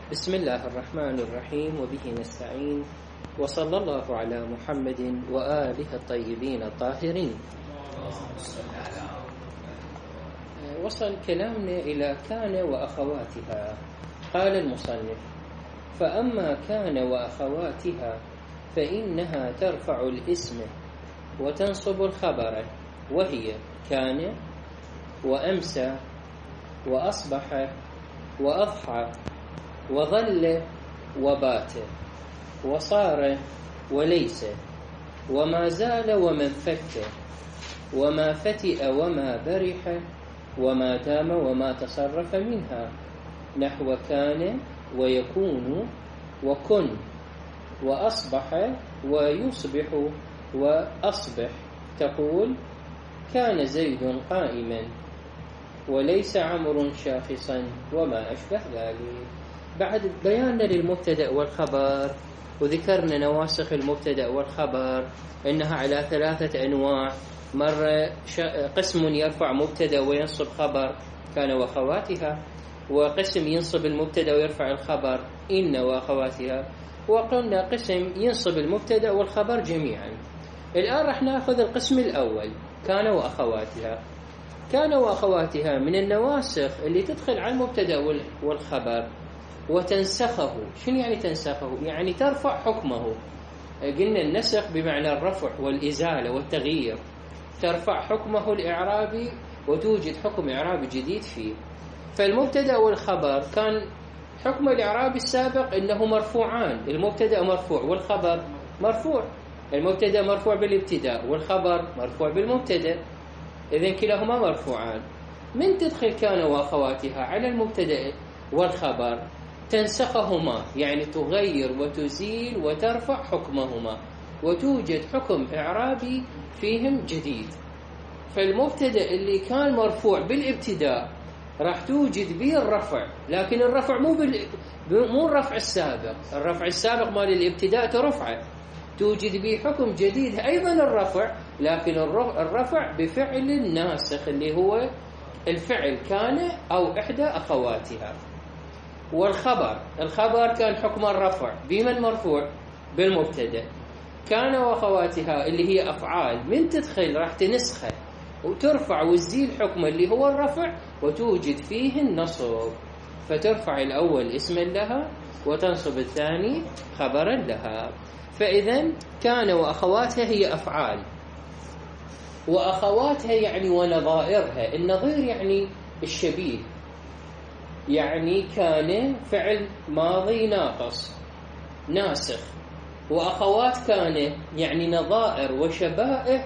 بسم الله الرحمن الرحيم وبه نستعين وصلى الله على محمد وآله الطيبين الطاهرين. وصل كلامنا إلى كان وأخواتها. قال المصنف: فأما كان وأخواتها فإنها ترفع الاسم وتنصب الخبر، وهي كان وأمسى وأصبح وأضحى وظل وبات وصار وليس وما زال ومن فك وما فتئ وما برح وما دام وما تصرف منها، نحو كان ويكون وكن وأصبح ويصبح وأصبح. تقول: كان زيد قائما وليس عمرو شاخصا وما أشبه ذلك. بعد بياننا للمبتدأ والخبر، وذكرنا نواسخ المبتدأ والخبر إنها على 3 أنواع. مرة قسم يرفع مبتدأ وينصب خبر كان وأخواتها، وقسم ينصب المبتدأ ويرفع الخبر إن وأخواتها، وقلنا قسم ينصب المبتدأ والخبر جميعا. الآن رح نأخذ القسم الأول، كان وأخواتها. كان وأخواتها من النواسخ اللي تدخل على المبتدأ والخبر وتنسخه. شنو يعني تنسخه؟ يعني ترفع حكمه. قلنا النسخ بمعنى الرفع والإزالة والتغيير. ترفع حكمه الإعرابي وتوجد حكم إعرابي جديد فيه. فالمبتدأ والخبر كان حكم الإعرابي السابق إنه مرفوعان، المبتدأ مرفوع والخبر مرفوع. المبتدأ مرفوع بالابتداء والخبر مرفوع بالمبتدأ، إذن كلاهما مرفوعان. من تدخل كان وأخواتها على المبتدأ والخبر تنسخهما، يعني تغير وتزيل وترفع حكمهما وتوجد حكم إعرابي فيهم جديد. فالمبتدأ اللي كان مرفوع بالابتداء راح توجد به الرفع، لكن الرفع مو الرفع السابق. الرفع السابق مال الابتداء ترفعه، توجد به حكم جديد أيضا الرفع، لكن الرفع بفعل الناسخ اللي هو الفعل كان أو إحدى أخواتها. الخبر كان حكم الرفع بمن مرفوع؟ بالمبتدأ. كان وأخواتها اللي هي أفعال من تدخل راح تنسخه وترفع وتزيل حكم اللي هو الرفع وتوجد فيه النصب، فترفع الأول اسما لها وتنصب الثاني خبرا لها. فإذا كان وأخواتها هي أفعال، وأخواتها يعني ونظائرها. النظير يعني الشبيه، يعني كان فعل ماضي ناقص ناسخ، وأخوات كان يعني نظائر وشبائه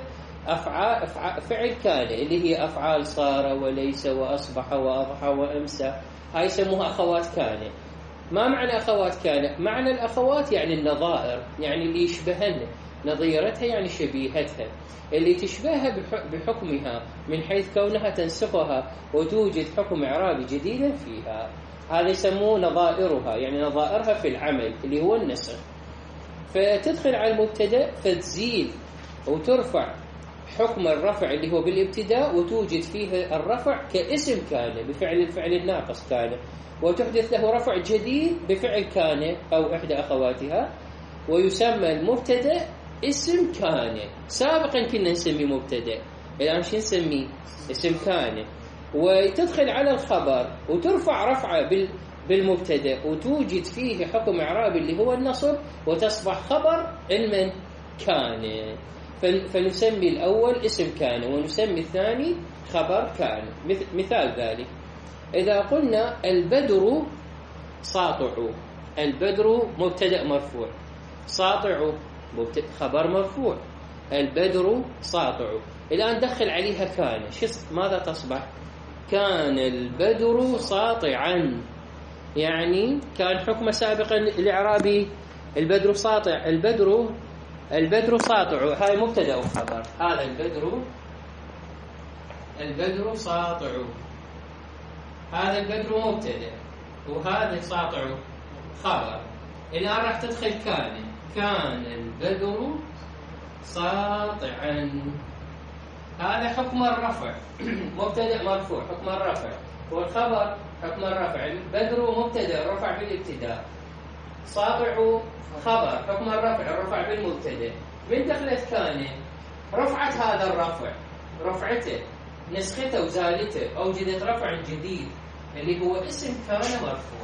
فعل كان اللي هي أفعال صار وليس وأصبح وأضحى وأمسى، هاي يسموها أخوات كان. ما معنى أخوات كان؟ معنى الأخوات يعني النظائر، يعني اللي يشبهن، نظيرتها يعني شبيهتها، اللي تشبهها بحكمها من حيث كونها تنسخها وتوجد حكم إعرابي جديدا فيها. هذا يسموه نظائرها، يعني نظائرها في العمل اللي هو النسخ. فتدخل على المبتدأ فتزيل وترفع حكم الرفع اللي هو بالابتداء وتوجد فيه الرفع كاسم كان بفعل الفعل الناقص كان، وتحدث له رفع جديد بفعل كان أو إحدى أخواتها، ويسمى المبتدأ اسم كان. سابقا كنا نسمي مبتدأ، الآن شو نسميه؟ اسم كان. وتدخل على الخبر وترفع رفعه بالمبتدأ وتوجد فيه حكم إعرابي اللي هو النصب وتصبح خبر من كان. فنسمي الأول اسم كان ونسمي الثاني خبر كان. مثال ذلك إذا قلنا البدر ساطع، البدر مبتدأ مرفوع، ساطع خبر مرفوع، البدر ساطع. الآن دخل عليها كان، ماذا تصبح؟ كان البدر ساطعا، يعني كان حكم سابقا الإعرابي البدر ساطع. البدر ساطع هاي مبتدأ وخبر. هذا البدر ساطع، هذا البدر مبتدأ وهذا ساطع خبر. الآن راح تدخل كان البدر ساطعا، هذا حكم الرفع مبتدأ مرفوع حكم الرفع، والخبر حكم الرفع. بدر مبتدأ رفع بالابتداء، ساطع خبر حكم الرفع الرفع بالمبتدأ. من دخلت كان رفعت هذا الرفع، رفعته نسخته وزالته، أوجدت رفع جديد اللي هو اسم كان مرفوع،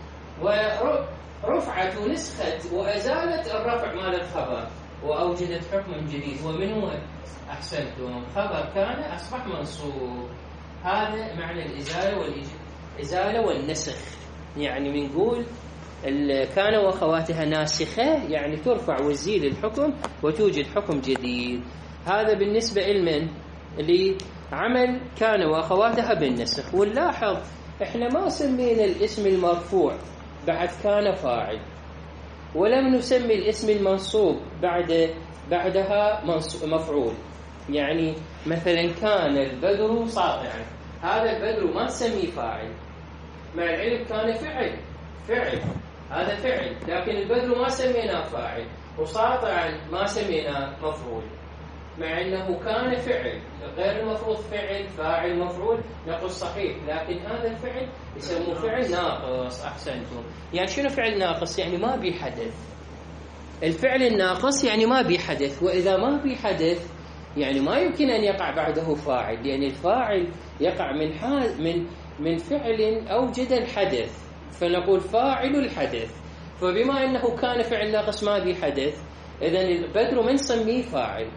ورفعت ونسخت وأزالت الرفع مال الخبر وأوجدت حكم جديد. ومن هو؟ أحسنتم، خبر كان أصبح منصوب. هذا معنى الإزالة والنسخ. يعني بنقول كان وأخواتها ناسخة، يعني ترفع وتزيل الحكم وتوجد حكم جديد. هذا بالنسبة لمن؟ لعمل كان وأخواتها بالنسخ. ونلاحظ احنا ما سمينا الاسم المرفوع بعد كان فاعل، ولم نسمي الاسم المنصوب بعدها مفعول. يعني مثلا كان البدر ساطعا، هذا البدر ما نسميه فاعل، مع العلم كان فعل هذا فعل، لكن البدر ما سميناه فاعل، وساطعا ما سميناه مفعول، مع انه كان فعل غير المفروض فاعل مفعول نقول صحيح، لكن هذا الفعل يسموه فعل ناقص. احسنتم. يعني شنو فعل ناقص؟ يعني ما بي حدث. الفعل الناقص يعني ما بي حدث، واذا ما بي حدث يعني ما يمكن ان يقع بعده فاعل، لان الفاعل يقع من فعل اوجد الحدث، فنقول فاعل الحدث. فبما انه كان فعل ناقص ما بي حدث، اذا البدر من نسميه فاعل،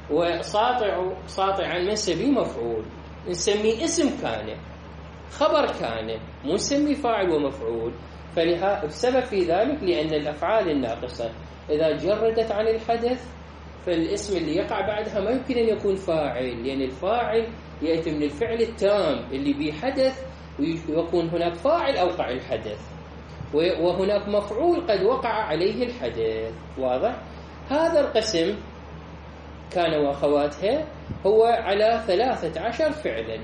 وساطعا من نسميه مفعول، نسميه اسم كان، خبر كان، مو نسميه فاعل ومفعول. فالسبب في ذلك لأن الأفعال الناقصة إذا جردت عن الحدث فالاسم اللي يقع بعدها ما يمكن أن يكون فاعل، لأن الفاعل يأتي من الفعل التام اللي به حدث، ويكون هناك فاعل أوقع الحدث، وهناك مفعول قد وقع عليه الحدث. واضح؟ هذا القسم كان وأخواتها هو على 13 فعلا.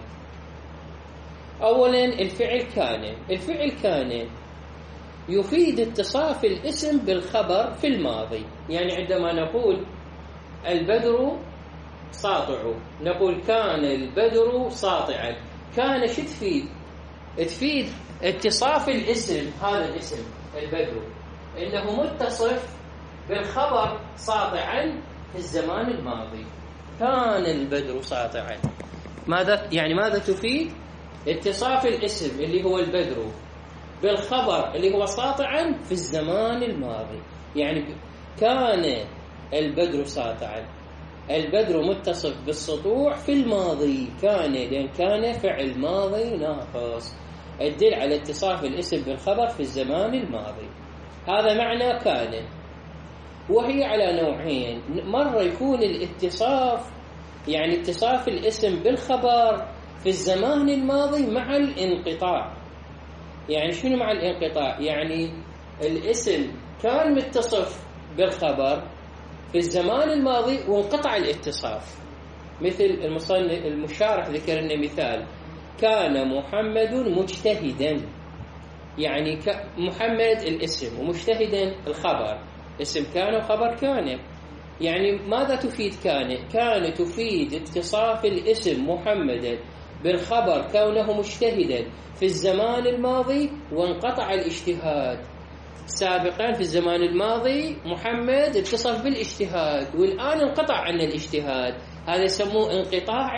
أولا الفعل كان يفيد اتصاف الاسم بالخبر في الماضي. يعني عندما نقول البدر ساطع، نقول كان البدر ساطعا، كان شو تفيد؟ تفيد اتصاف الاسم، هذا الاسم البدر إنه متصف بالخبر ساطعا في الزمان الماضي. كان البدر ساطعا، ماذا تفيد؟ اتصاف الاسم اللي هو البدر بالخبر اللي هو ساطعا في الزمان الماضي. يعني كان البدر ساطعا، البدر متصف بالسطوع في الماضي، لأن كان فعل ماضي ناقص الدل على اتصاف الاسم بالخبر في الزمان الماضي. هذا معنى كان. وهي على نوعين، مرة يكون الاتصاف يعني اتصاف الاسم بالخبر في الزمان الماضي مع الانقطاع. يعني شنو مع الانقطاع؟ يعني الاسم كان متصف بالخبر في الزمان الماضي وانقطع الاتصاف، مثل المشارح ذكر لنا مثال كان محمد مجتهدا، يعني محمد الاسم ومجتهدا الخبر، اسم كان وخبر كان. يعني ماذا تفيد كان تفيد اتصاف الاسم محمدا بالخبر كونه مجتهدا في الزمان الماضي وانقطع الاجتهاد. سابقا في الزمان الماضي محمد اتصف بالاجتهاد والآن انقطع عن الاجتهاد، هذا يسموه انقطاع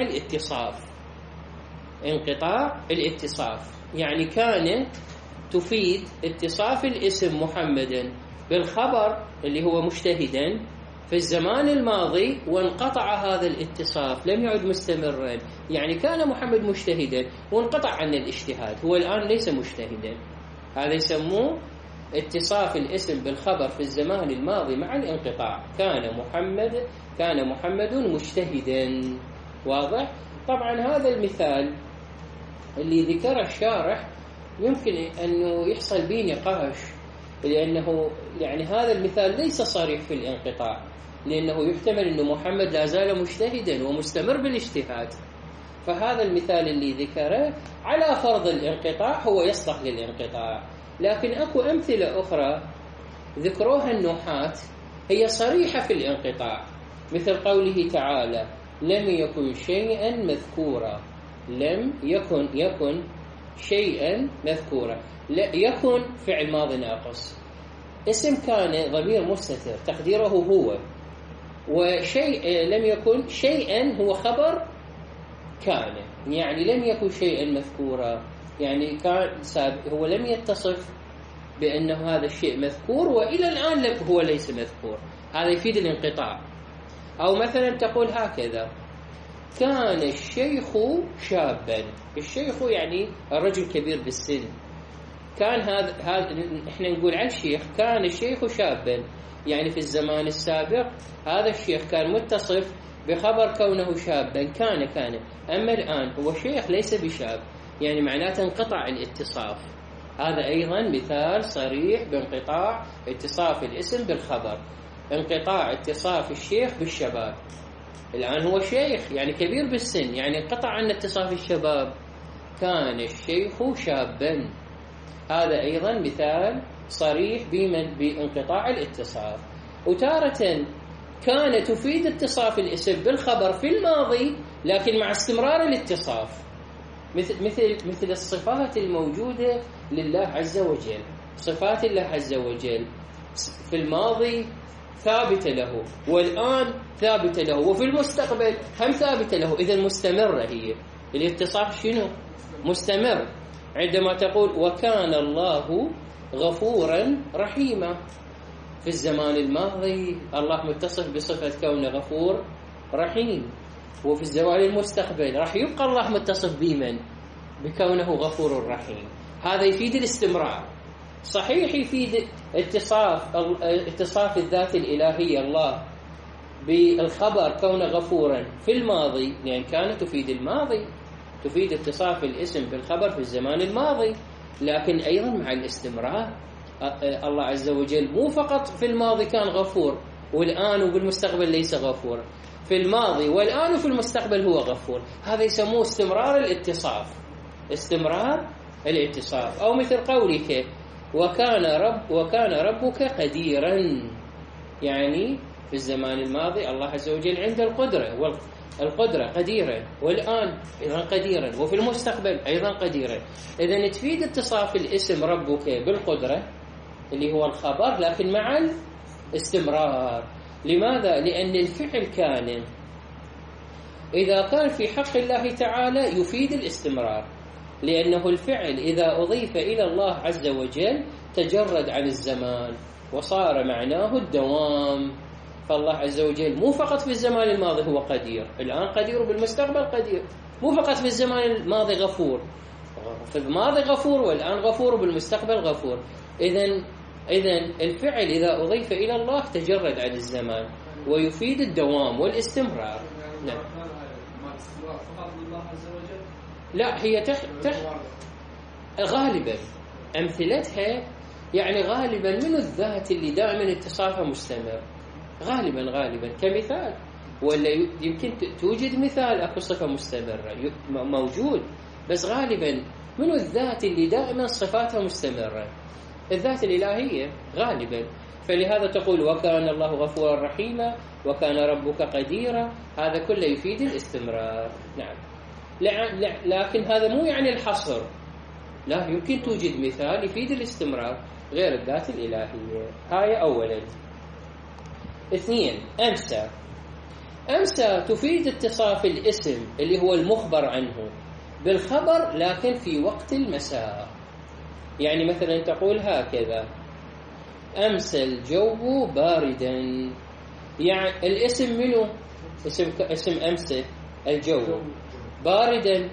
الاتصاف. يعني كان تفيد اتصاف الاسم محمدا بالخبر اللي هو مجتهدا في الزمان الماضي وانقطع هذا الاتصاف، لم يعد مستمرا. يعني كان محمد مجتهدا وانقطع عن الاجتهاد، هو الآن ليس مجتهدا، هذا يسموه اتصاف الاسم بالخبر في الزمان الماضي مع الانقطاع. كان محمد مجتهدا. واضح؟ طبعا هذا المثال اللي ذكره الشارح يمكن أنه يحصل به نقاش، لأنه يعني هذا المثال ليس صريح في الانقطاع، لأنه يحتمل أن محمد لا زال مجتهدا ومستمر بالاجتهاد. فهذا المثال اللي ذكره على فرض الانقطاع هو يصلح للانقطاع. لكن أكو أمثلة أخرى ذكروها النحاة هي صريحة في الانقطاع، مثل قوله تعالى لم يكن شيئا مذكورا. لم يكن شيئا مذكورا. لا يكن فعل ماضي ناقص. اسم كان ضمير مستتر تقديره هو، وشيء لم يكن شيئا هو خبر كان، يعني لم يكن شيئا مذكورا، يعني كان هو لم يتصف بأنه هذا الشيء مذكور وإلى الآن هو ليس مذكور. هذا يفيد الانقطاع. أو مثلا تقول هكذا: كان الشيخ شابا. الشيخ يعني الرجل كبير بالسن. كان هذا احنا نقول عن الشيخ كان الشيخ شابا، يعني في الزمان السابق هذا الشيخ كان متصف بخبر كونه شابا، كان. أما الآن هو شيخ ليس بشاب، يعني معناته انقطع الاتصاف. هذا أيضا مثال صريح بانقطاع اتصاف الاسم بالخبر، انقطاع اتصاف الشيخ بالشباب. الآن هو شيخ يعني كبير بالسن، يعني انقطع عن اتصاف الشباب. كان الشيخ شابا، هذا أيضا مثال صريح بانقطاع الاتصاف. وتارة كان تفيد اتصاف الاسم بالخبر في الماضي لكن مع استمرار الاتصاف، مثل الصفات الموجودة لله عز وجل. صفات الله عز وجل في الماضي ثابتة له، والآن ثابتة له، وفي المستقبل هم ثابتة له. إذا مستمرة هي الاتصاف، شنو؟ مستمر. عندما تقول وكان الله غفورا رحيما، في الزمان الماضي الله متصف بصفة كونه غفور رحيم، وفي الزمان المستقبل راح يبقى الله متصف بمن؟ بكونه غفور رحيم. هذا يفيد الاستمرار. صحيح يفيد اتصاف الذات الإلهية الله بالخبر كونه غفورا في الماضي، لأن كانت تفيد الماضي، تفيد اتصاف الاسم بالخبر في الزمان الماضي، لكن أيضا مع الاستمرار. الله عز وجل مو فقط في الماضي كان غفور والآن وبالمستقبل ليس غفور، في الماضي والآن وفي المستقبل هو غفور. هذا يسموه استمرار الاتصاف، استمرار الاتصاف. أو مثل قولك وكان ربك قديرا، يعني في الزمان الماضي الله عز وجل عنده القدرة قديرا، والآن أيضا قديرا، وفي المستقبل أيضا قديرا. إذن تفيد اتصاف الاسم ربك بالقدرة اللي هو الخبر لكن مع الاستمرار. لماذا؟ لأن الفعل كان إذا كان في حق الله تعالى يفيد الاستمرار، لأنه الفعل إذا أضيف إلى الله عز وجل تجرد عن الزمان وصار معناه الدوام. فالله عز وجل مو فقط في الزمان الماضي هو قدير، الآن قدير وبالمستقبل قدير. مو فقط في الزمان الماضي غفور، في الماضي غفور والآن غفور وبالمستقبل غفور. إذن الفعل إذا أضيف إلى الله تجرد عن الزمان ويفيد الدوام والاستمرار. نعم. لا، هي غالبا أمثلتها يعني غالبا من الذات اللي دائما اتصافها مستمر، غالبا كمثال. ولا يمكن توجد مثال أكو صفة مستمرة موجود، بس غالبا من الذات اللي دائما صفاتها مستمرة، الذات الإلهية غالبا. فلهذا تقول وكان الله غفورا رحيما، وكان ربك قديرا، هذا كله يفيد الاستمرار. نعم. لكن هذا مو يعني الحصر، لا، يمكن توجد مثال يفيد الاستمرار غير الذات الإلهية. هاي أولا. 2. أمسى تفيد اتصاف الاسم اللي هو المخبر عنه بالخبر لكن في وقت المساء. يعني مثلا تقول هكذا: أمسى الجو باردا. يعني الاسم منه اسم أمسى الجو، باردا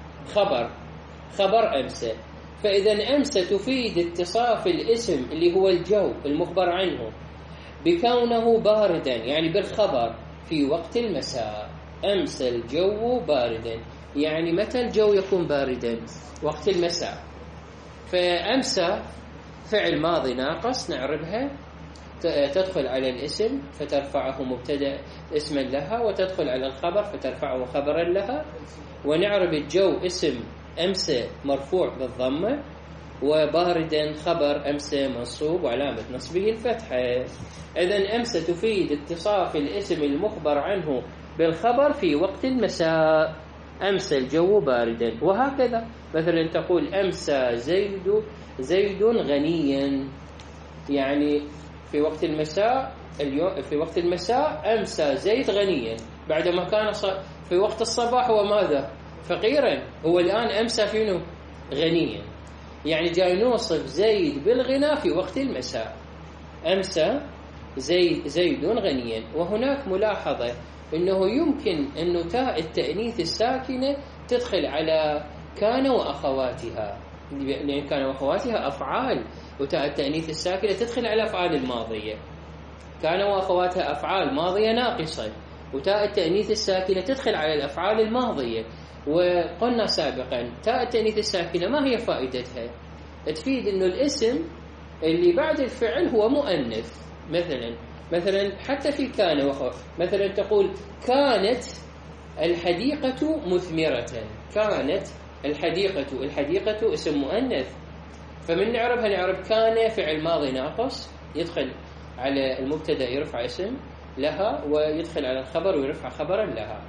خبر أمسى. فإذا أمسى تفيد اتصاف الاسم اللي هو الجو المخبر عنه بكونه باردا، يعني بالخبر في وقت المساء. أمسى الجو باردا، يعني متى الجو يكون باردا؟ وقت المساء. فأمسى فعل ماضي ناقص نعربها، تدخل على الاسم فترفعه مبتدأ اسما لها، وتدخل على الخبر فترفعه خبرا لها. ونعرب الجو اسم أمسى مرفوع بالضمة، وباردا خبر أمسى منصوب وعلامة نصبه الفتحة. إذن أمسى تفيد اتصاف الاسم المخبر عنه بالخبر في وقت المساء. أمسى الجو باردا. وهكذا مثلا تقول أمسى زيد غنيا، يعني في وقت المساء في وقت المساء أمسى زيد غنيا، بعدما كان في وقت الصباح هو ماذا؟ فقيرا. هو الآن أمسى فينه غنيا، يعني جاي نوصف زيد بالغنى في وقت المساء. أمسى زيد غنيا. وهناك ملاحظة أنه يمكن أنه تاء التأنيث الساكنة تدخل على كان وأخواتها، لأن كان وأخواتها أفعال، وتاء التأنيث الساكنة تدخل على الأفعال الماضية. كان وأخواتها أفعال ماضية ناقصة، وتاء التأنيث الساكنة تدخل على الأفعال الماضية. وقلنا سابقا تاء التأنيث الساكنة ما هي فائدتها؟ تفيد أنه الاسم اللي بعد الفعل هو مؤنث. مثلا حتى في كان وأخوات، مثلا تقول كانت الحديقة مثمرة. كانت الحديقة اسم مؤنث، فمن نعربها نعرب كان فعل ماضي ناقص يدخل على المبتدا يرفع اسم لها، ويدخل على الخبر ويرفع خبرا لها.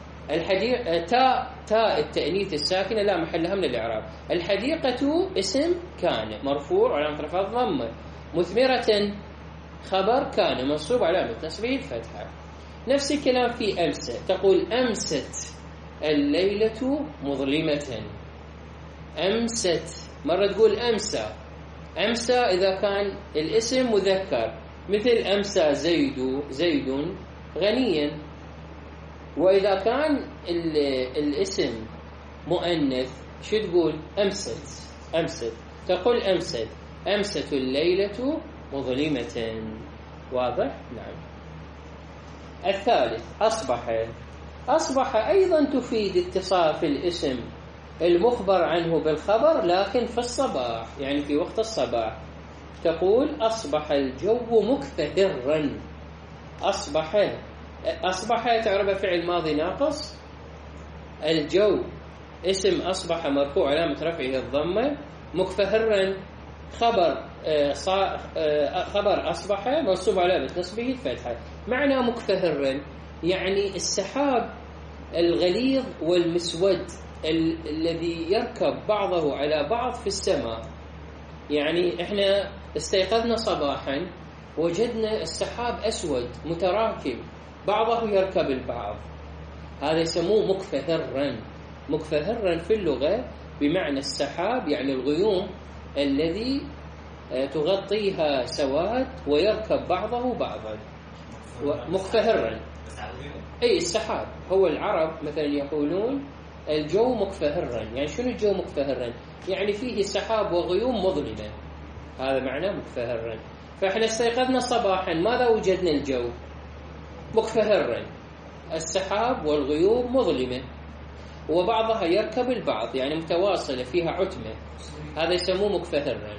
تاء التأنيث الساكنة لا محل لها من الإعراب. الحديقة اسم كان مرفوع علامة رفعه الضمة، مثمرة خبر كان منصوب علامة نصبه الفتحة. نفس الكلام في أمسى، تقول أمست الليلة مظلمة. أمست، مرة تقول أمسى إذا كان الاسم مذكر، مثل أمسى زيد غنيا. وإذا كان الاسم مؤنث شو تقول؟ أمست. تقول أمست الليلة مظلمة. واضح؟ نعم. الثالث أصبح أيضا تفيد اتصاف الاسم المخبر عنه بالخبر، لكن في الصباح، يعني في وقت الصباح. تقول أصبح الجو مكتهرا. أصبح تعرف فعل ماضي ناقص. الجو اسم أصبح مرفوع علامة رفعه الضمة، مكتهرا خبر أصبح منصوب علامة نصبه الفتحة. معنى مكتهرا يعني السحاب الغليظ والمسود الذي يركب بعضه على بعض في السماء. يعني احنا استيقظنا صباحا وجدنا السحاب أسود متراكم بعضه يركب البعض، هذا يسموه مكتهرا في اللغة بمعنى السحاب، يعني الغيوم الذي تغطيها سواد ويركب بعضه بعضا. مكتهرا أي السحاب. هو العرب مثلا يقولون الجو مكتهرا. يعني شنو الجو مكتهرا؟ يعني فيه سحاب وغيوم مظلمة، هذا معناه مكتهرا. فإحنا استيقظنا صباحا، ماذا وجدنا؟ الجو مكتهرا، السحاب والغيوم مظلمة وبعضها يركب البعض، يعني متواصلة فيها عتمة، هذا يسموه مكتهرا.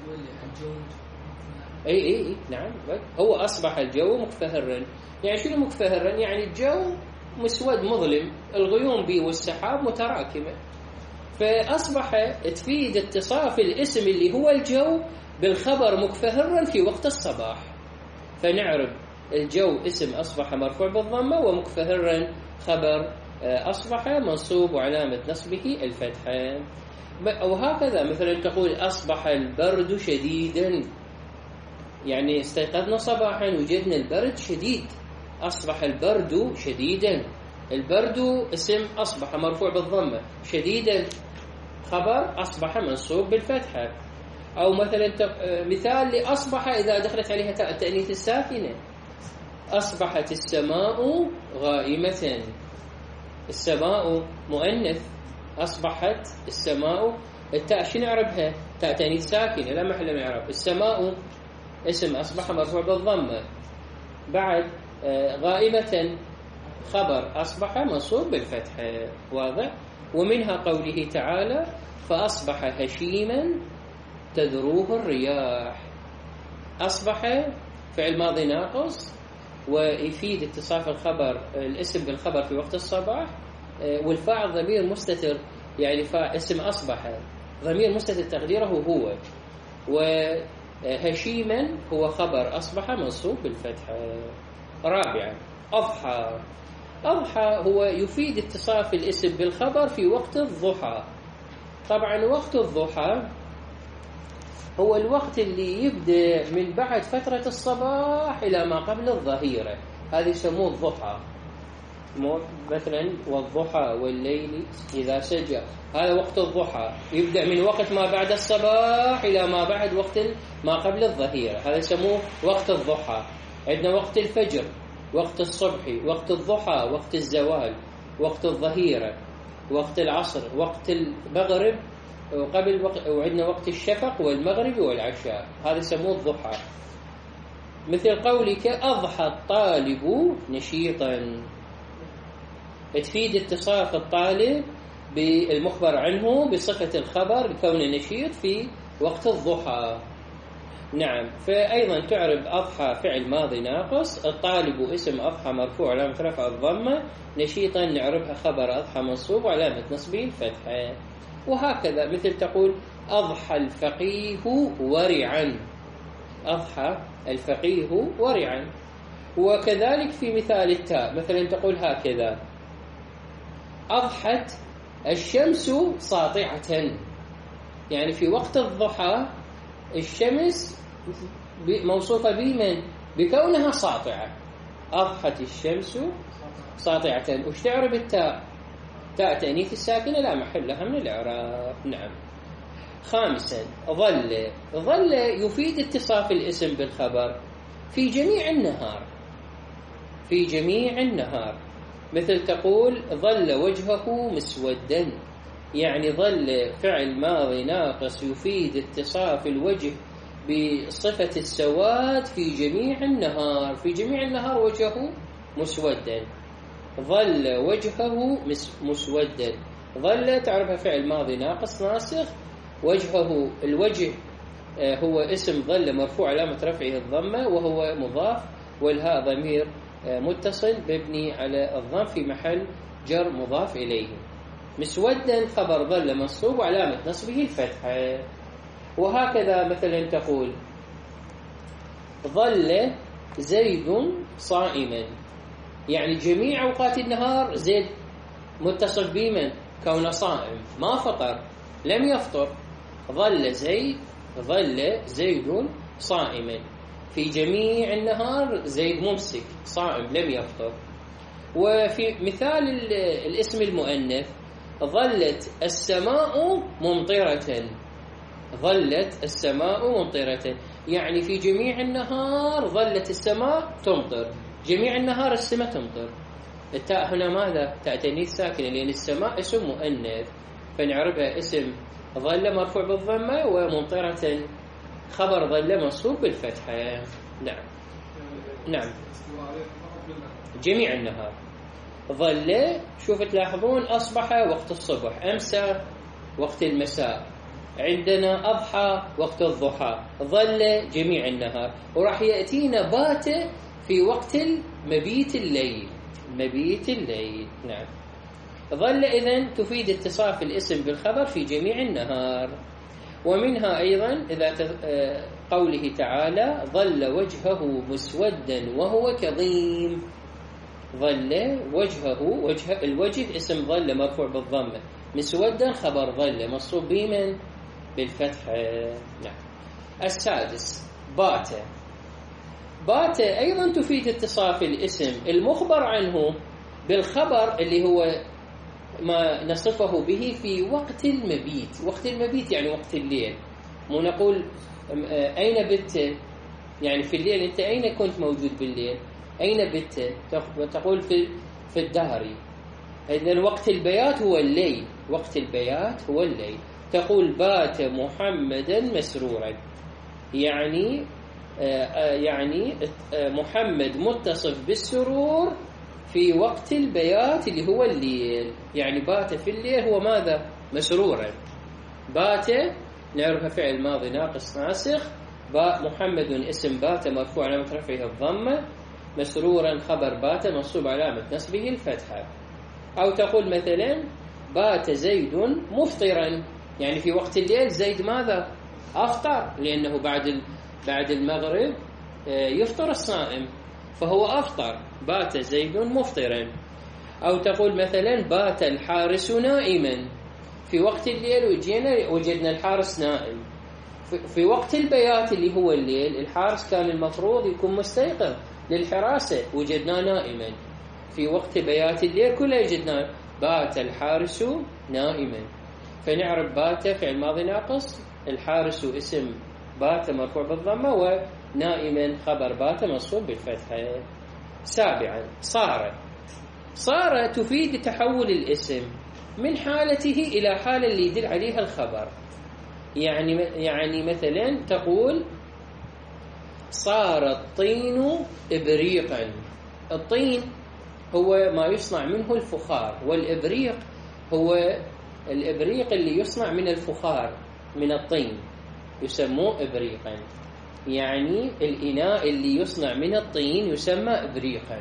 اي نعم. هو أصبح الجو مكتهرا. يعني شنو مكتهرا؟ يعني الجو مسود مظلم، الغيوم به والسحاب متراكمة. فأصبح تفيد اتصاف الاسم اللي هو الجو بالخبر مكتهرا في وقت الصباح. فنعرف الجو اسم أصبح مرفوع بالضمة، ومكتهرا خبر أصبح منصوب وعلامة نصبه الفتحة. وهكذا مثلا تقول أصبح البرد شديدا، يعني استيقظنا صباحا وجدنا البرد شديد، أصبح البرد شديدا. البرد اسم أصبح مرفوع بالضمة، شديدا خبر أصبح منصوب بالفتحة. أو مثلا مثال لأصبح إذا دخلت عليها تاء التأنيث الساكنة، أصبحت السماء غائمة. السماء مؤنث، أصبحت السماء، التاء شنو نعربها؟ تاء تأنيث ساكنة لا محل من إعراب. السماء اسم أصبح مرفوع بالضمة، بعد غائمة خبر أصبح منصوب بالفتحة. واضح؟ ومنها قوله تعالى فأصبح هشيما تذروه الرياح. أصبح فعل ماضي ناقص ويفيد اتصاف الخبر الاسم بالخبر في وقت الصباح، والفاعل ضمير مستتر، يعني اسم أصبح ضمير مستتر تقديره هو، وهشيما هو خبر أصبح منصوب بالفتحة. رابعا أضحى هو يفيد اتصاف الاسم بالخبر في وقت الضحى. طبعا وقت الضحى هو الوقت اللي يبدأ من بعد فترة الصباح إلى ما قبل الظهيرة، هذا يسموه الضحى. مثلا والضحى والليل إذا سجى، هذا وقت الضحى، يبدأ من وقت ما بعد الصباح إلى ما بعد وقت ما قبل الظهيرة، هذا يسموه وقت الضحى. عندنا وقت الفجر، وقت الصبح، وقت الضحى، وقت الزوال، وقت الظهيرة، وقت العصر، وقت المغرب وقبل وعندنا وقت الشفق والمغرب والعشاء، هذا يسموه الضحى. مثل قولك أضحى الطالب نشيطا، تفيد اتصاف الطالب بالمخبر عنه بصفة الخبر لكونه نشيط في وقت الضحى. نعم. فأيضا تعرب أضحى فعل ماضي ناقص، الطالب اسم أضحى مرفوع علامة رفع الضمة، نشيطا نعربها خبر أضحى منصوب وعلامة نصبه الفتحة. وهكذا مثل تقول أضحى الفقيه ورعا، أضحى الفقيه ورعا. وكذلك في مثال التاء مثلا تقول هكذا أضحت الشمس ساطعة، يعني في وقت الضحى الشمس موصوفة بمن؟ بكونها ساطعة. أضحت الشمس ساطعة. وش تعرب التاء؟ تاء تأنيث الساكنة لا محل لها من الإعراب. نعم. خامسا ظل. ظل يفيد اتصاف الاسم بالخبر في جميع النهار، في جميع النهار. مثل تقول ظل وجهه مسودا، يعني ظل فعل ماضي ناقص يفيد اتصاف الوجه بصفة السواد في جميع النهار، في جميع النهار وجهه مسودا. ظل وجهه مسودا، ظل تعرفها فعل ماضي ناقص ناسخ، وجهه الوجه هو اسم ظل مرفوع علامة رفعه الضمة وهو مضاف، والهاء ضمير متصل مبني على الضم في محل جر مضاف إليه. مسودا خبر ظل منصوب وعلامة نصبه الفتحة. وهكذا مثلا تقول ظل زيد صائما، يعني جميع أوقات النهار زيد متصل بمن؟ كون صائم، ما فطر، لم يفطر. ظل زيد صائما، في جميع النهار زيد ممسك صائم لم يفطر. وفي مثال الاسم المؤنث ظلت السماء ممطرة، ظلت السماء ممطرة، يعني في جميع النهار ظلت السماء تمطر، جميع النهار السماء تمطر. التاء هنا ماذا؟ تاء تأنيث ساكنة، لأن السماء اسم مؤنث، فنعربها اسم ظل مرفوع بالضمة، وممطرة خبر ظل منصوب بالفتحة. نعم. نعم. جميع النهار. ظل شوف تلاحظون أصبح وقت الصبح، أمسى وقت المساء، عندنا أضحى وقت الضحى، ظل جميع النهار. وراح يأتينا بات في وقت مبيت الليل، مبيت الليل. نعم. ظل إذن تفيد اتصاف الاسم بالخبر في جميع النهار. ومنها أيضا إذا قوله تعالى ظل وجهه مسودا وهو كظيم، ظل وجهه، الوجه اسم ظل مرفوع بالضمة، مسودا خبر ظل منصوب بمن؟ بالفتح. نعم. السادس بات. بات أيضا تفيد اتصاف الاسم المخبر عنه بالخبر اللي هو ما نصفه به في وقت المبيت. وقت المبيت يعني وقت الليل، مو نقول أين بت، يعني في الليل أنت أين كنت موجود بالليل؟ أين بت؟ تقول في الدهر. إذن وقت البيات هو الليل، وقت البيات هو الليل. تقول بات محمدا مسرورا، يعني محمد متصف بالسرور في وقت البيات اللي هو الليل، يعني بات في الليل هو ماذا؟ مسرورا. بات نعرفها فعل ماضي ناقص ناسخ، محمد اسم بات مرفوع علامة رفعه الضمة، مسرورا خبر بات منصوب علامة نصبه الفتحة. أو تقول مثلا بات زيد مفطرا، يعني في وقت الليل زيد ماذا؟ أفطر، لأنه بعد المغرب يفطر الصائم، فهو أفطر، بات زيد مفطرا. أو تقول مثلا بات الحارس نائما، في وقت الليل وجينا وجدنا الحارس نائم. في وقت البيات اللي هو الليل الحارس كان المفروض يكون مستيقظ للحراسة، وجدناه نائما. في وقت بيات الليل كله وجدنا بات الحارس نائما. فنعرف بات فعل ماضي ناقص، الحارس اسم بات مرفوع بالضمة، ونائما خبر بات منصوب بالفتحة. سابعا صار تفيد تحول الاسم من حالته إلى حالة اللي يدل عليها الخبر. يعني مثلا تقول صار الطين إبريقا. الطين هو ما يصنع منه الفخار، والإبريق هو الإبريق اللي يصنع من الفخار من الطين، يسموه إبريقا. يعني الإناء اللي يصنع من الطين يسمى إبريقا.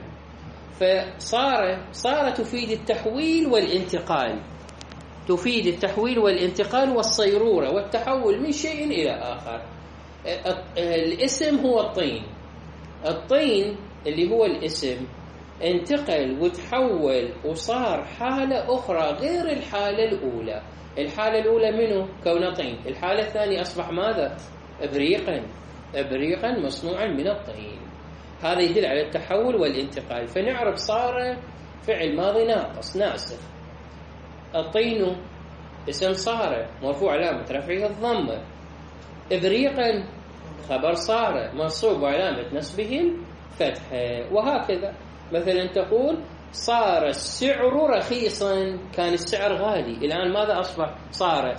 فصار تفيد التحويل والانتقال، تفيد التحويل والانتقال والصيرورة والتحول من شيء إلى آخر. الاسم هو الطين اللي هو الاسم انتقل وتحول وصار حالة أخرى غير الحالة الأولى. الحالة الأولى منه كون طين، الحالة الثانية أصبح ماذا؟ إبريقا مصنوعا من الطين. هذا يدل على التحول والانتقال. فنعرف صار فعل ماضي ناقص ناسخ. الطين اسم صار مرفوع علامة رفعه الضمة. إبريقا خبر صار منصوب علامة نصبه الفتحة. وهكذا مثلا تقول صار السعر رخيصا، كان السعر غالي، الآن ماذا أصبح؟ صار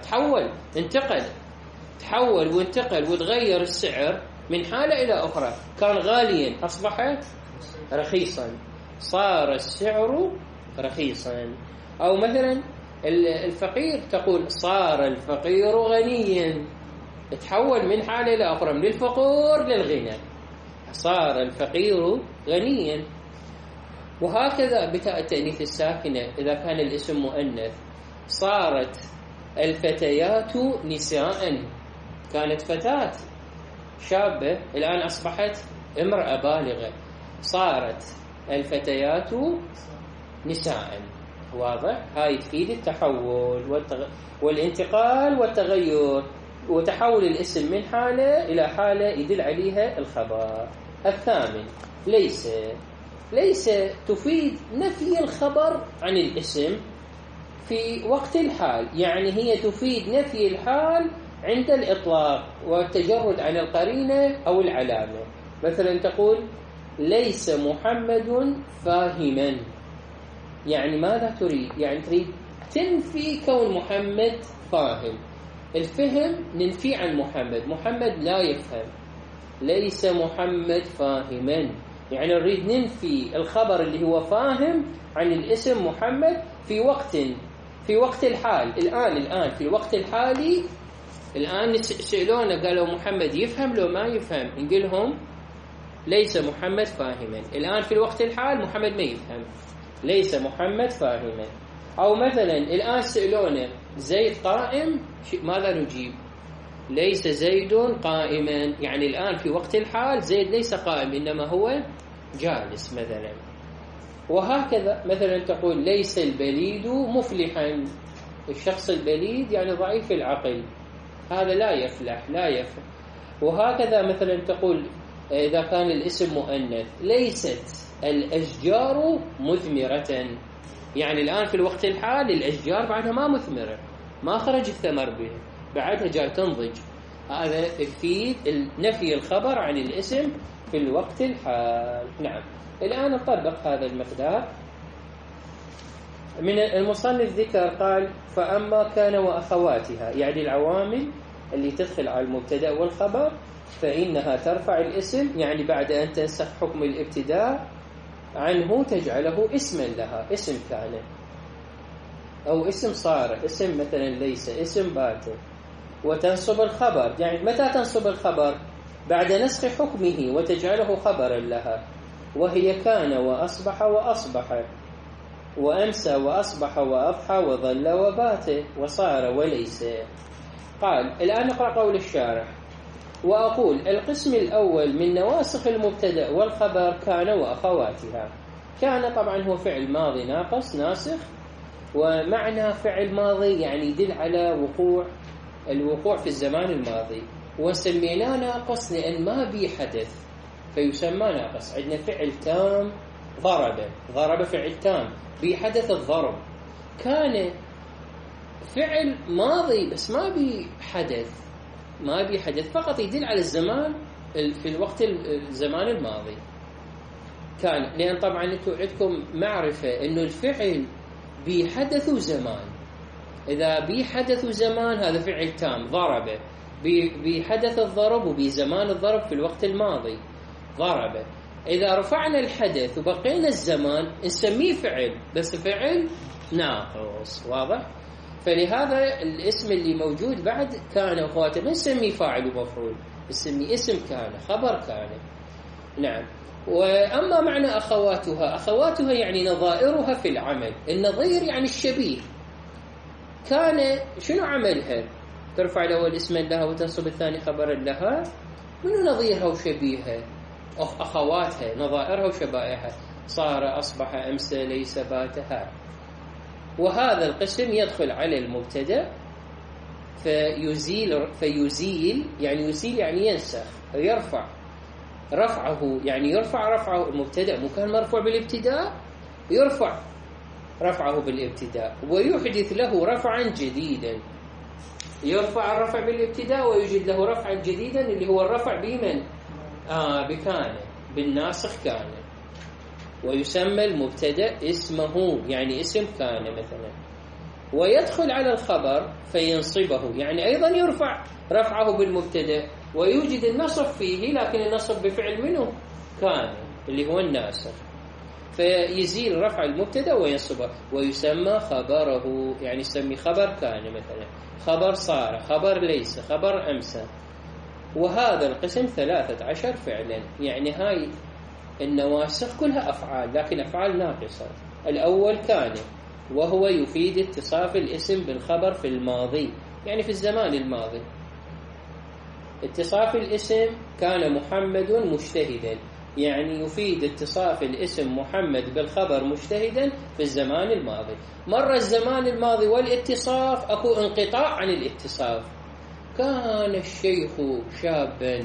تحول وانتقل وتغير السعر من حالة إلى أخرى. كان غاليا أصبح رخيصا، صار السعر رخيصا. أو مثلا الفقير تقول صار الفقير غنيا، تحول من حالة إلى أخرى، من الفقور للغنى، صار الفقير غنيا. وهكذا بتاء التأنيث الساكنة إذا كان الاسم مؤنث. صارت الفتيات نساء، كانت فتاة شابة الآن أصبحت امرأة بالغة، صارت الفتيات نساء. واضح؟ هاي تفيد التحول والانتقال والتغير، وتحول الاسم من حالة إلى حالة يدل عليها الخبر. الثامن ليس تفيد نفي الخبر عن الاسم في وقت الحال، يعني هي تفيد نفي الحال عند الإطلاق والتجرد عن القرينة أو العلامة. مثلا تقول ليس محمد فاهما، يعني ماذا تريد؟ يعني تريد تنفي كون محمد فاهم. الفهم ننفي عن محمد لا يفهم. ليس محمد فاهما، يعني نريد ننفي الخبر اللي هو فاهم عن الاسم محمد في وقت الحال. الآن في الوقت الحالي، الآن سألونا قالوا محمد يفهم لو ما يفهم، نقول لهم ليس محمد فاهما. الآن في الوقت الحال محمد ما يفهم، ليس محمد فاهما. أو مثلا الآن سألونا زيد قائم، ماذا نجيب؟ ليس زيد قائما، يعني الآن في وقت الحال زيد ليس قائم إنما هو جالس مثلا. وهكذا مثلا تقول ليس البليد مفلحا، الشخص البليد يعني ضعيف العقل، هذا لا يفلح. وهكذا مثلا تقول إذا كان الاسم مؤنث ليست الأشجار مثمرة، يعني الآن في الوقت الحالي الأشجار بعدها ما مثمرة، ما خرج الثمر به، بعدها جاي تنضج. هذا يفيد نفي الخبر عن الاسم في الوقت الحال. نعم. الآن نطبق هذا المقدار. من المصنف ذكر قال فأما كان وأخواتها، يعني العوامل اللي تدخل على المبتدأ والخبر، فإنها ترفع الاسم، يعني بعد أن تنسخ حكم الابتداء عنه تجعله اسما لها، اسم كان أو اسم صار، اسم مثلا ليس، اسم بات. وتنصب الخبر، يعني متى تنصب الخبر؟ بعد نسخ حكمه وتجعله خبرا لها، وهي كان وأصبح وأصبح، وأمسى وأصبح وأضحى وظل وبات وصار وليس. قال الآن نقرأ قول الشارح: وأقول القسم الأول من نواسخ المبتدأ والخبر كان وأخواتها. كان طبعا هو فعل ماضي ناقص ناسخ، ومعنى فعل ماضي يعني يدل على الوقوع في الزمان الماضي، وسميناه ناقص لأن ما بي حدث فيسمى ناقص. عندنا فعل تام ضرب فعل تام بحدث الضرب. كان فعل ماضي بس ما بي حدث فقط يدل على الزمان في الوقت الزمان الماضي. كان لأن طبعا انتم عندكم معرفة انه الفعل بحدث زمان. اذا بحدث زمان هذا فعل تام ضرب، بحدث الضرب وبزمان الضرب في الوقت الماضي ضرب. إذا رفعنا الحدث وبقينا الزمان نسميه فعل بس فعل ناقص. واضح؟ فلهذا الاسم اللي موجود بعد كان أخواته ما نسميه فاعل ومفعول، نسميه اسم كان، خبر كان. نعم. وأما معنى أخواتها يعني نظائرها في العمل. النظير يعني الشبيه. كان شنو عملها؟ ترفع الأول اسما لها وتنصب الثاني خبرا لها. منو نظيرها وشبيهها؟ أخواتها، نظائرها وشبائها. صار، أصبح، أمسى، ليس، باتها. وهذا القسم يدخل على المبتدأ فيزيل يعني يزيل يعني ينسخ. يرفع رفعه يعني يرفع المبتدأ مكان مرفوع بالابتداء، يرفع رفعه بالابتداء ويحدث له رفعا جديدا. يرفع الرفع بالابتداء ويوجد له رفعا جديدا اللي هو الرفع بمن؟ بكان، بالناسخ كان. ويسمى المبتدأ اسمه يعني اسم كان مثلا. ويدخل على الخبر فينصبه يعني أيضا يرفع رفعه بالمبتدأ ويوجد النصب فيه، لكن النصب بفعل منه كان اللي هو الناسخ، فيزيل رفع المبتدأ وينصبه. ويسمى خبره يعني يسمي خبر كان مثلا، خبر صار، خبر ليس، خبر أمسى. وهذا القسم 13 فعلا. يعني هاي النواسخ كلها أفعال لكن أفعال ناقصة. الأول كان وهو يفيد اتصاف الاسم بالخبر في الماضي يعني في الزمان الماضي. اتصاف الاسم كان محمد مجتهدا يعني يفيد اتصاف الاسم محمد بالخبر مجتهدا في الزمان الماضي. مر الزمان الماضي والاتصاف أكو انقطاع عن الاتصاف. كان الشيخ شابا،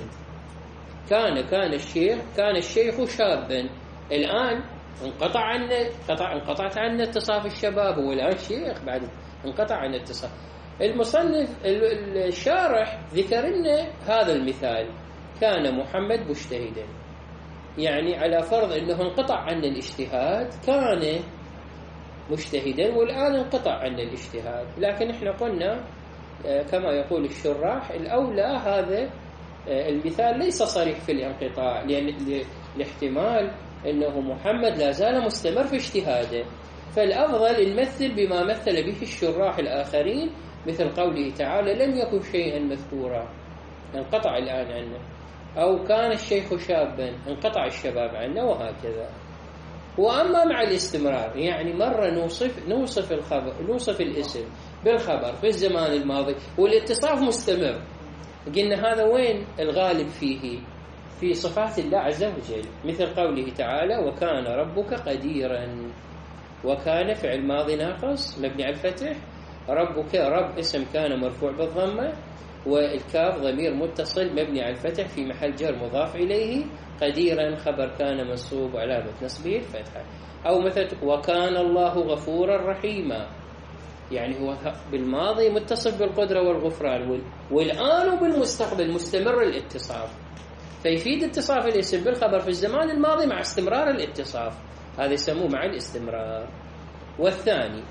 كان الشيخ شابا. الآن انقطعت عن اتصاف الشباب، والآن شيخ بعد انقطع عن اتصاف. المصنف الشارح ذكر لنا هذا المثال، كان محمد مجتهدا يعني على فرض أنه انقطع عن الاجتهاد، كان مجتهدا والآن انقطع عن الاجتهاد. لكن احنا قلنا كما يقول الشراح الأولى هذا المثال ليس صريح في الانقطاع، لأن الاحتمال أنه محمد لا زال مستمر في اجتهاده، فالأفضل نمثل بما مثل به الشراح الآخرين مثل قوله تعالى لم يكن شيئا مذكورا انقطع الآن عنه، أو كان الشيخ شابا انقطع الشباب عنه، وهكذا. وأما مع الاستمرار يعني مرة نوصف الاسم بالخبر في الزمان الماضي والاتصاف مستمر، قلنا هذا وين الغالب فيه؟ في صفات الله عز وجل، مثل قوله تعالى وكان ربك قديرا. وكان فعل ماضي ناقص مبني على الفتح، ربك رب اسم كان مرفوع بالضمة، والكاف ضمير متصل مبني على الفتح في محل جر مضاف إليه، قديرا خبر كان منصوب علامة نصبه الفتحة. أو مثل وكان الله غفورا رحيما، يعني هو بالماضي متصف بالقدرة والغفران، والآن وبالمستقبل مستمر الاتصاف، فيفيد اتصاف الاسم بالخبر في الزمان الماضي مع استمرار الاتصاف، هذا يسموه مع الاستمرار. والثاني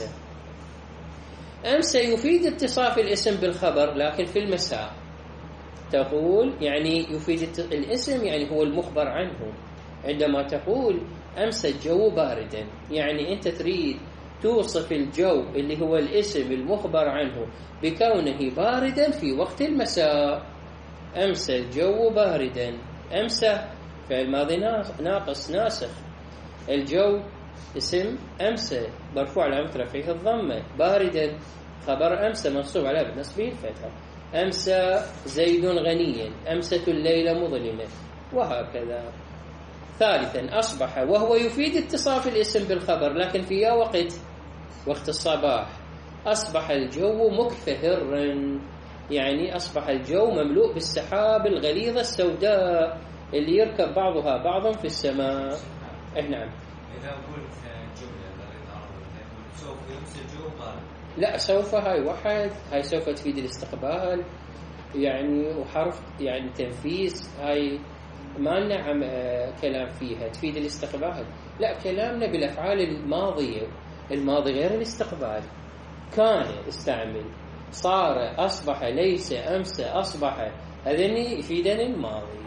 أمسى يفيد اتصاف الاسم بالخبر لكن في المساء. تقول يعني يفيد الاسم يعني هو المخبر عنه. عندما تقول أمسى الجو باردا يعني أنت تريد توصف الجو اللي هو الاسم المخبر عنه بكونه باردا في وقت المساء. أمسى الجو باردا، أمسى فعل ماضي ناقص ناسخ، الجو اسم أمسى مرفوع علامة رفعه الضمة، باردا خبر أمسى منصوب على نصبه الفتحة. أمسى زيد غنيا، أمست الليلة مظلمة، وهكذا. ثالثا أصبح وهو يفيد اتصاف الاسم بالخبر، لكن في يا وقت الصباح أصبح الجو مكفهرا، يعني أصبح الجو مملوء بالسحاب الغليظة السوداء اللي يركب بعضها بعضا في السماء. نعم. إذا قلت جملة سوف يمسي الجو غالب، لا سوف هاي واحد، هاي سوف تفيد الاستقبال يعني، وحرف يعني تنفيذ، هاي ما نعم كلام فيها تفيد الاستقبال، لا كلامنا بالأفعال الماضية، الماضي غير الاستقبال. كان استعمل، صار، أصبح، ليس، أمس، أصبح، هذين يفيدن الماضي.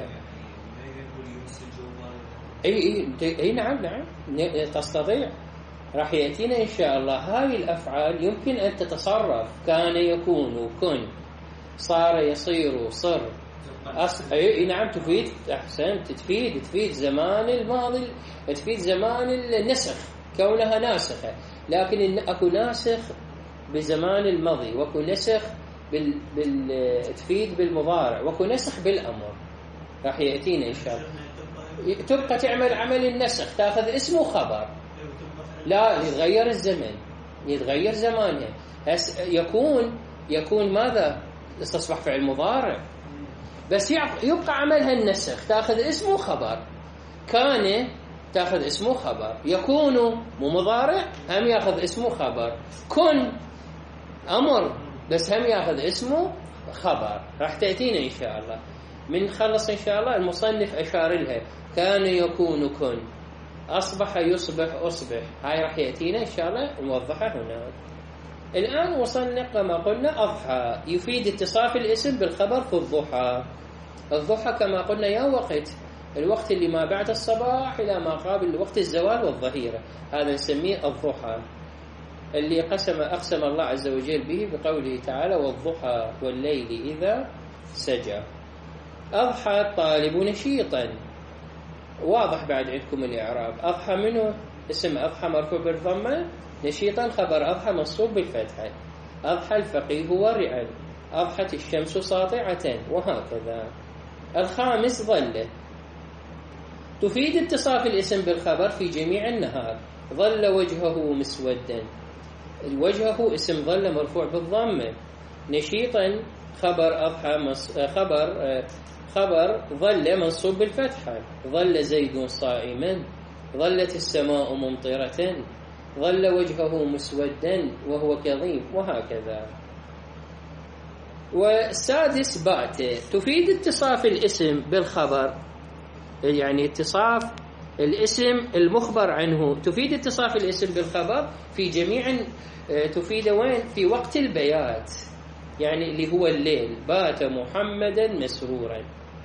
اي نعم تستطيع، راح يأتينا إن شاء الله. هاي الأفعال يمكن أن تتصرف، كان يكون، كن، صار يصير، صر، اي نعم تفيد، احسنت، تفيد زمان الماضي، تفيد زمان النسخ كونها ناسخة، لكن اكو ناسخ بزمان الماضي، واكو نسخ تفيد بالمضارع، واكو نسخ بالامر، راح ياتينا ان شاء الله. تبقى تعمل عمل النسخ، تاخذ اسم وخبر، لا يتغير الزمن، يتغير زمانها. يكون ماذا؟ استصبح فعل مضارع، بس يبقى عملها النسخ، تاخذ اسم وخبر. كان تاخذ اسم وخبر، يكون مو مضارع هم ياخذ اسم وخبر، كن امر بس هم ياخذ اسمه خبر، راح تأتينا ان شاء الله. من خلص ان شاء الله المصنف اشار لها، كان يكون كن، اصبح يصبح اصبح، هاي راح يأتينا ان شاء الله نوضحها هنا. الآن وصلنا كما قلنا أضحى، يفيد اتصاف الاسم بالخبر في الضحى. الضحى كما قلنا يا الوقت اللي ما بعد الصباح إلى ما قابل وقت الزوال والظهيرة، هذا نسميه الضحى، اللي أقسم الله عز وجل به بقوله تعالى والضحى والليل إذا سجى. أضحى الطالب نشيطا، واضح بعد عندكم الإعراب. أضحى منه اسم أضحى مرفوع بالضمة، نشيطا خبر أضحى منصوب بالفتحة. أضحى الفقيه ورعا، أضحت الشمس ساطعة، وهكذا. الخامس ظل، تفيد اتصاف الاسم بالخبر في جميع النهار. ظل وجهه مسودا، وجهه اسم ظل مرفوع بالضمة، نشيطا خبر أضحى خبر ظل منصوب بالفتحة. ظل زيد صائما، ظلت السماء ممطرة، ظل وجهه مسودا وهو كظيم، وهكذا. والسادس بات، تفيد اتصاف الاسم بالخبر، يعني اتصاف الاسم المخبر عنه، تفيد اتصاف الاسم بالخبر في جميع، تفيد وين؟ في وقت البيات، يعني اللي هو الليل. بات محمدا مسرورا،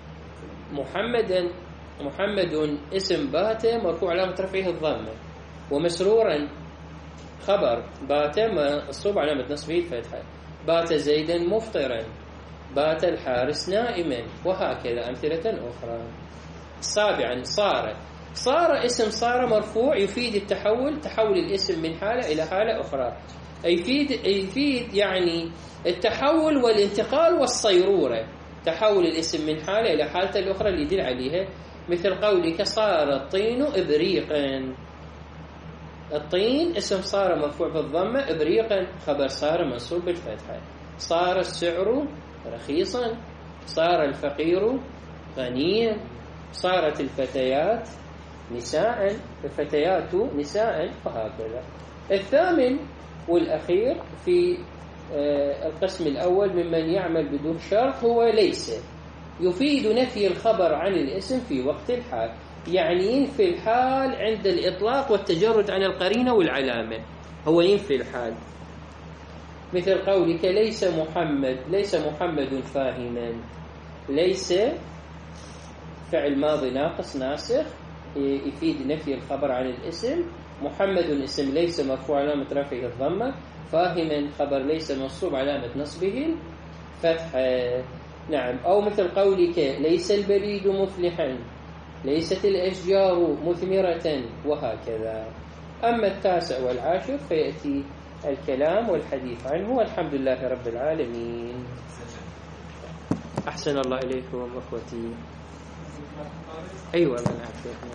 محمد اسم بات مرفوع علامة رفعه الضمة، ومسرورا خبر بات منصوب علامة نصبه الفتحة. بات زيدا مفطرا، بات الحارس نائما، وهكذا أمثلة أخرى. سابعا صار اسم صار مرفوع، يفيد التحول، تحول الاسم من حالة إلى حالة أخرى، يفيد يعني التحول والانتقال والصيرورة، تحول الاسم من حالة إلى حالة الأخرى اللي يدل عليها، مثل قولك صار الطين إبريقا. الطين اسم صار مرفوع بالضمة، إبريقا خبر صار منصوب بالفتحة. صار السعر رخيصا، صار الفقير غنيا، صارت الفتيات نساء، الفتيات نساء، وهكذا. الثامن والأخير في القسم الأول ممن يعمل بدون شرط هو ليس، يفيد نفي الخبر عن الاسم في وقت الحال، يعني ينفي الحال عند الإطلاق والتجرد عن القرينة والعلامة، هو ينفي الحال. مثل قولك ليس محمد فاهما. ليس فعل ماضي ناقص ناسخ، يفيد نفي الخبر عن الاسم. محمد اسم ليس مرفوع علامة رفعه الضمة، فاهما خبر ليس منصوب علامة نصبه الفتحة. نعم. أو مثل قولك ليس البريد مفلحا، ليست الأشجار مثمرة، وهكذا. أما التاسع والعاشر فيأتي الكلام والحديث عنه، والحمد لله رب العالمين. أحسن الله إليكم أخوتي. اي والله نعم شيخنا.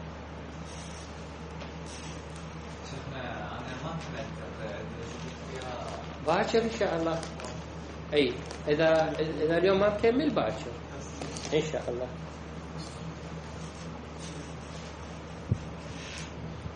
شيخنا انا ما كنت فيها باكر ان شاء الله. اي اذا اليوم ما مكمل باكر ان شاء الله.